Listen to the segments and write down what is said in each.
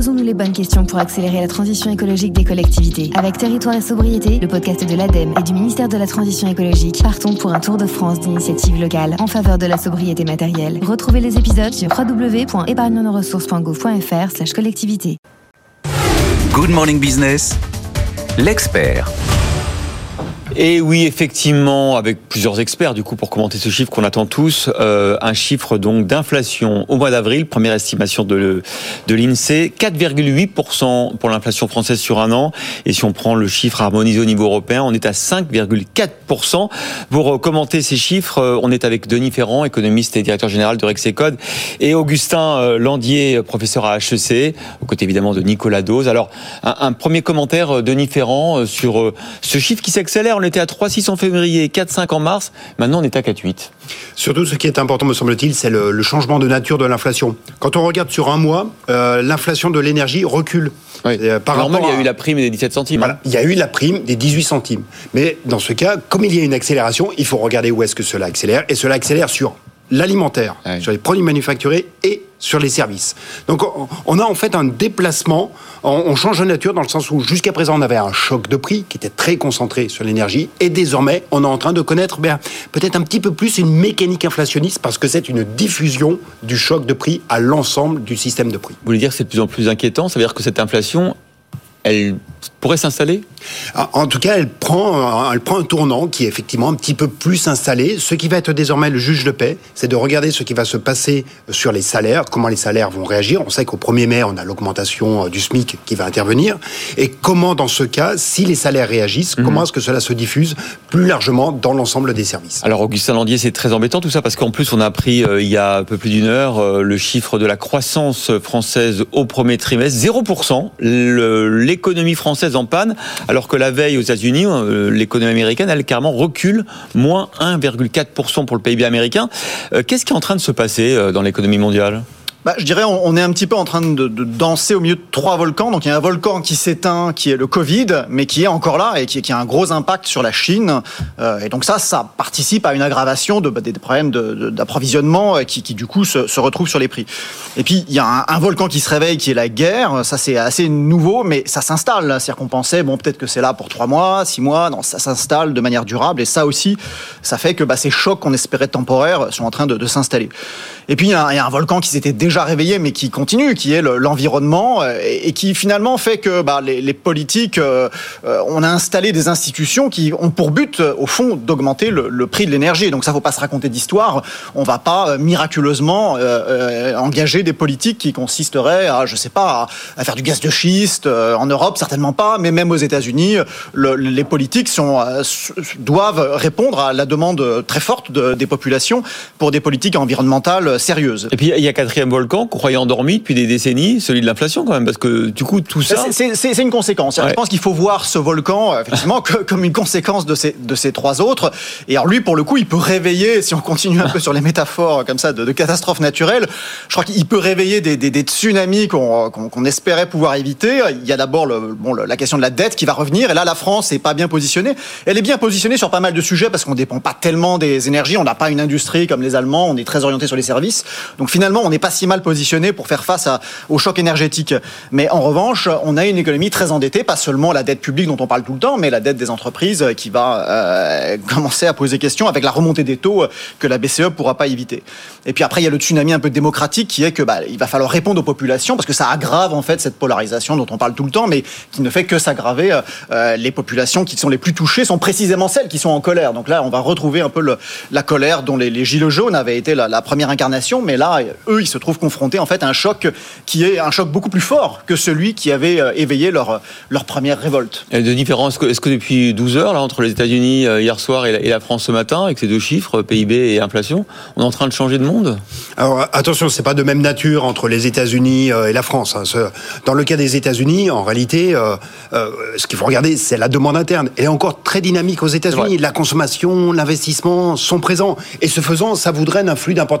Posons-nous les bonnes questions pour accélérer la transition écologique des collectivités. Avec Territoire et Sobriété, le podcast de l'ADEME et du ministère de la Transition écologique, partons pour un tour de France d'initiatives locales en faveur de la sobriété matérielle. Retrouvez les épisodes sur www.épargnenoressources.gouv.fr/collectivité. Good Morning Business, l'expert. Et oui, effectivement, avec plusieurs experts, du coup, pour commenter ce chiffre qu'on attend tous, un chiffre donc d'inflation au mois d'avril, première estimation de l'INSEE, 4,8% pour l'inflation française sur un an. Et si on prend le chiffre harmonisé au niveau européen, on est à 5,4%. Pour commenter ces chiffres, on est avec Denis Ferrand, économiste et directeur général de Rexecode, et Augustin Landier, professeur à HEC, aux côtés évidemment de Nicolas Dose. Alors, un premier commentaire, Denis Ferrand, sur ce chiffre qui s'accélère. On était à 3,6 en février, 4,5 en mars. Maintenant, on est à 4,8. Surtout, ce qui est important, me semble-t-il, c'est le changement de nature de l'inflation. Quand on regarde sur un mois, l'inflation de l'énergie recule. Oui. Normal, il y a eu la prime des 17 centimes. Voilà, il y a eu la prime des 18 centimes. Mais dans ce cas, comme il y a une accélération, il faut regarder où est-ce que cela accélère. Et cela accélère sur l'alimentaire, sur les produits manufacturés et sur les services. Donc on a en fait un déplacement, on change de nature dans le sens où jusqu'à présent on avait un choc de prix qui était très concentré sur l'énergie et désormais on est en train de connaître peut-être un petit peu plus une mécanique inflationniste parce que c'est une diffusion du choc de prix à l'ensemble du système de prix. Vous voulez dire que c'est de plus en plus inquiétant? Ça veut dire que cette inflation, elle pourrait s'installer? En tout cas, elle prend un tournant qui est effectivement un petit peu plus installé. Ce qui va être désormais le juge de paix, c'est de regarder ce qui va se passer sur les salaires, comment les salaires vont réagir. On sait qu'au 1er mai, on a l'augmentation du SMIC qui va intervenir. Et comment, dans ce cas, si les salaires réagissent, comment est-ce que cela se diffuse plus largement dans l'ensemble des services? Alors, Augustin Landier, c'est très embêtant tout ça, parce qu'en plus, on a appris il y a un peu plus d'une heure le chiffre de la croissance française au premier trimestre, 0%. L'économie française en panne, alors que la veille aux États-Unis, l'économie américaine, elle carrément recule, moins 1,4% pour le PIB américain. Qu'est-ce qui est en train de se passer dans l'économie mondiale ? Je dirais on est un petit peu en train de danser au milieu de trois volcans. Donc il y a un volcan qui s'éteint, qui est le Covid, mais qui est encore là et qui a un gros impact sur la Chine. Et donc ça participe à une aggravation des problèmes d'approvisionnement qui du coup se retrouvent sur les prix. Et puis il y a un volcan qui se réveille, qui est la guerre. Ça c'est assez nouveau, mais ça s'installe. C'est-à-dire qu'on pensait peut-être que c'est là pour 3 mois, 6 mois. Non, ça s'installe de manière durable. Et ça aussi, ça fait que ces chocs qu'on espérait temporaires sont en train de s'installer. Et puis il y a un volcan qui s'était déjà réveillé mais qui continue, qui est l'environnement et qui finalement fait que les politiques, on a installé des institutions qui ont pour but au fond d'augmenter le prix de l'énergie. Donc ça, faut pas se raconter d'histoire. On va pas miraculeusement engager des politiques qui consisteraient à faire du gaz de schiste en Europe, certainement pas, mais même aux États-Unis, les politiques doivent répondre à la demande très forte des populations pour des politiques environnementales sérieuses. Et puis il y a quatrième volcan qu'on croyait endormi depuis des décennies, celui de l'inflation quand même, parce que du coup tout ça... C'est une conséquence. Ouais. Je pense qu'il faut voir ce volcan effectivement comme une conséquence de ces trois autres. Et alors lui, pour le coup, il peut réveiller, si on continue un peu sur les métaphores comme ça de catastrophes naturelles, je crois qu'il peut réveiller des tsunamis qu'on espérait pouvoir éviter. Il y a d'abord la question de la dette qui va revenir, et là la France n'est pas bien positionnée. Elle est bien positionnée sur pas mal de sujets parce qu'on ne dépend pas tellement des énergies, on n'a pas une industrie comme les Allemands, on est très orienté sur les services. Donc finalement, on n'est pas si mal positionné pour faire face au choc énergétique. Mais en revanche, on a une économie très endettée, pas seulement la dette publique dont on parle tout le temps, mais la dette des entreprises qui va commencer à poser question avec la remontée des taux que la BCE pourra pas éviter. Et puis après, il y a le tsunami un peu démocratique qui est que il va falloir répondre aux populations parce que ça aggrave en fait cette polarisation dont on parle tout le temps, mais qui ne fait que s'aggraver. Les populations qui sont les plus touchées sont précisément celles qui sont en colère. Donc là, on va retrouver un peu la colère dont les gilets jaunes avaient été la première incarnation. Mais là, eux, ils se trouvent confrontés en fait à un choc qui est un choc beaucoup plus fort que celui qui avait éveillé leur première révolte. Et de différence, est-ce que depuis 12 heures, là, entre les États-Unis hier soir et la France ce matin, avec ces deux chiffres, PIB et inflation, on est en train de changer de monde? Alors attention, c'est pas de même nature entre les États-Unis et la France. Dans le cas des États-Unis, en réalité, ce qu'il faut regarder, c'est la demande interne. Elle est encore très dynamique aux États-Unis. La consommation, l'investissement sont présents. Et ce faisant, ça voudrait un flux d'importation extrêmement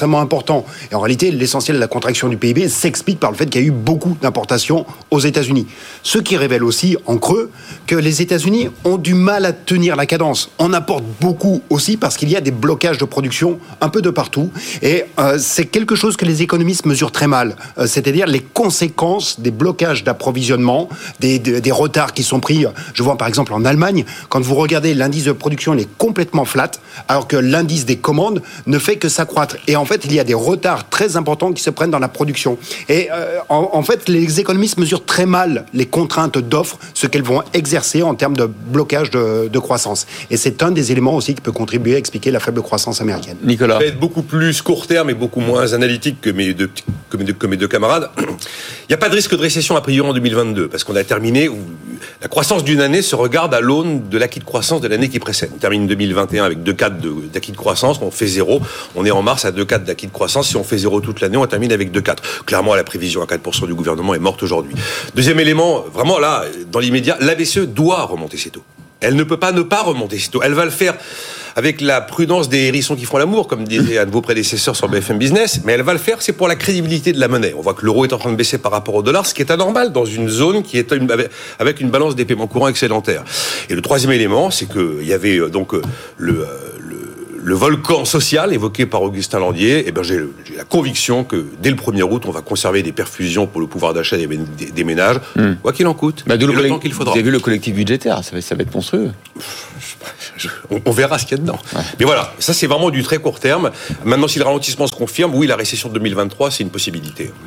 extrêmement important. Et en réalité, l'essentiel de la contraction du PIB s'explique par le fait qu'il y a eu beaucoup d'importations aux États-Unis. Ce qui révèle aussi, en creux, que les États-Unis ont du mal à tenir la cadence. On importe beaucoup aussi parce qu'il y a des blocages de production un peu de partout. Et c'est quelque chose que les économistes mesurent très mal. C'est-à-dire les conséquences des blocages d'approvisionnement, des retards qui sont pris. Je vois par exemple en Allemagne, quand vous regardez l'indice de production, il est complètement flat, alors que l'indice des commandes ne fait que s'accroître. Et en fait, il y a des retards très importants qui se prennent dans la production. Et en fait, les économistes mesurent très mal les contraintes d'offres, ce qu'elles vont exercer en termes de blocage de croissance. Et c'est un des éléments aussi qui peut contribuer à expliquer la faible croissance américaine. Nicolas. Je vais être beaucoup plus court terme et beaucoup moins analytique que mes deux camarades. Il n'y a pas de risque de récession a priori en 2022, parce qu'on a terminé, la croissance d'une année se regarde à l'aune de l'acquis de croissance de l'année qui précède. On termine 2021 avec 2,4 d'acquis de croissance, on fait 0. On est en mars à 2,4 d'acquis de croissance. Si on fait 0 toute l'année, on termine avec 2,4. Clairement, la prévision à 4% du gouvernement est morte aujourd'hui. Deuxième élément, vraiment là, dans l'immédiat, la BCE doit remonter ses taux. Elle ne peut pas ne pas remonter ses taux. Elle va le faire avec la prudence des hérissons qui font l'amour, comme disait un de vos prédécesseurs sur BFM Business, mais elle va le faire, c'est pour la crédibilité de la monnaie. On voit que l'euro est en train de baisser par rapport au dollar, ce qui est anormal dans une zone qui est avec une balance des paiements courants excédentaire. Et le troisième élément, c'est qu'il y avait donc le volcan social évoqué par Augustin Landier. Eh ben, j'ai la conviction que dès le 1er août, on va conserver des perfusions pour le pouvoir d'achat des ménages, quoi qu'il en coûte, et le temps qu'il faudra. Vous avez vu le collectif budgétaire, ça va être monstrueux. On verra ce qu'il y a dedans. Ouais. Mais voilà, ça c'est vraiment du très court terme. Maintenant, si le ralentissement se confirme, oui, la récession de 2023, c'est une possibilité.